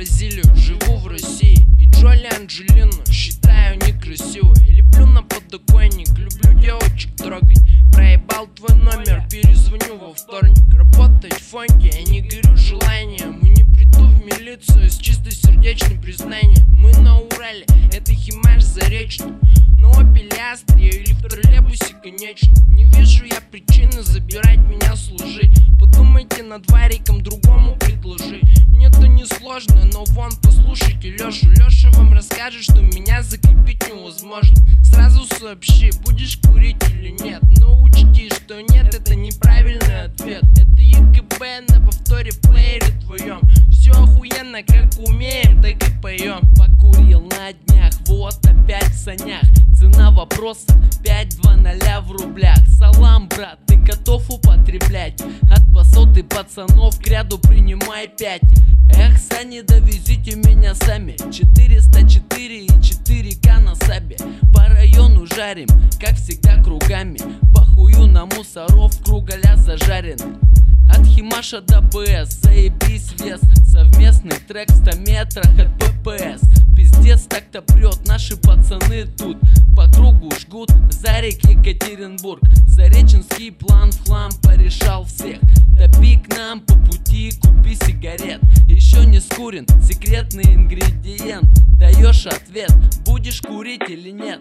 Бразилию, живу в России. И Джоли Анджелину считаю некрасивой. Леплю на подоконник, люблю девочек трогать. Проебал твой номер, перезвоню во вторник. Работать в фонде, я не горю желанием. И не приду в милицию с чистосердечным признанием. Мы на Урале, это Химаш Заречный. На Опеле Астре или в троллейбусе, конечно. Не вижу я причины забирать меня служить. Подумайте над вариком, другому предложи. Мне-то не сложно, но вон послушайте Лешу. Леша вам расскажет, что меня закрепить невозможно. Сразу сообщи, будешь курить или нет. Но учти, что нет, это неправильный ответ. Это ЕКБ на повторе в плеере твоем. Все охуенно, как умеем, так и поем. Покурил на днях, вот опять в санях. Цена вопроса 5-2-0 в рублях. Салам, брат, ты готов употреблять? От басот и пацанов к ряду принимай 5. Эх, сани, довезите меня сами. 404 и 4К на сабе. По району жарим, как всегда кругами. Похую на мусоров, кругаля зажарены. От Химаша до БС, заебись вес. Совместный трек в 100 метрах от ППС. Пиздец так-то прет, наши пацаны тут по кругу жгут, Зарик, Екатеринбург. Зареченский план в хлам порешал всех. Топи к нам по пути, купи сигарет. Еще не скурен, секретный ингредиент. Даешь ответ, будешь курить или нет.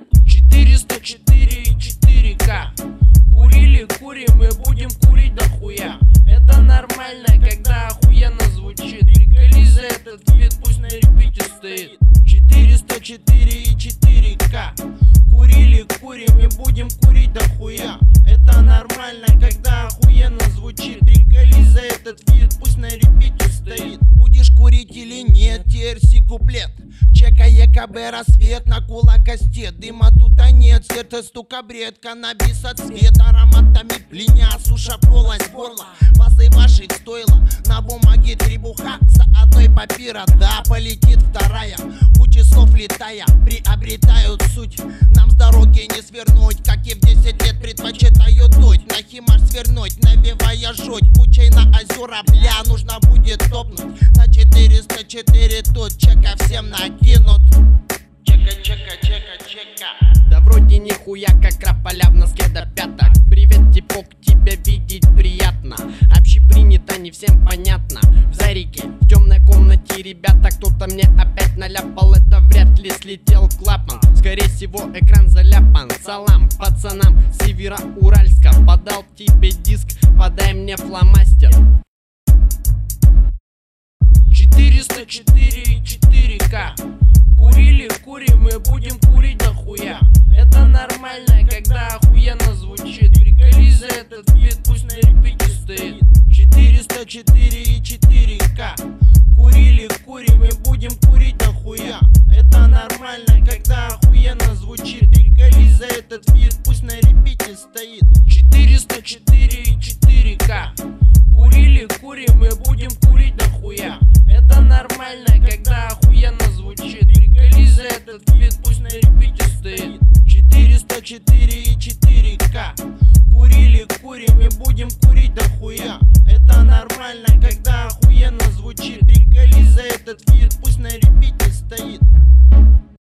404 и 4К. Курили, курим и будем курить до хуя. Это нормально, когда охуенно звучит. Приколись за этот вид, пусть на репите стоит. 404 и 4К. Курили, курим и будем курить до хуя. Это нормально, когда охуенно звучит. Приколись за этот вид, пусть на репите стоит. Будешь курить или нет, терси куплет. Чека ЕКБ, рассвет на кулакосте. Дыма тут нет, сердце стука бред. Каннабис от свет, ароматами плиня. Суша полость горла, базы ваши стоило. На бумаге требуха, за одной папира. Да, полетит вторая, куча слов летая. Приобретают суть, нам с дороги не свернуть. Как и в 10 лет предпочитаю дуть. На Химаш свернуть, навевая жуть. Кучей на озера, бля, нужно будет топнуть. На 404 тут чека всем накинут. Чека, чека, чека, чека. Да вроде нихуя, как краполя в носке до пяток. Привет, типок, тебя видеть приятно. Общепринято, не всем понятно. В Зарике, в темной комнате, ребята, кто-то мне опять наляпал. Это вряд ли слетел клапан. Скорее всего, экран заляпан. Салам пацанам Североуральска. Подал тебе диск, подай мне фломастер. 404 и 4К. Курили, курим и будем курить до хуя. Это нормально, когда охуенно звучит. Приколись за этот вид, пусть на репите стоит. 404 и 4К. Курили, курим и будем курить до хуя. Это нормально, когда охуенно звучит. Приколись за этот вид, пусть на репите стоит. 404 и 4К. Курили, курим и будем курить до хуя. Это нормально, когда охуенно звучит. Приколись за этот вид, пусть на репите стоит. 404 и 4К. Курили, курим и будем курить до хуя. Это нормально, когда охуенно звучит. Приколись за этот вид, пусть на репите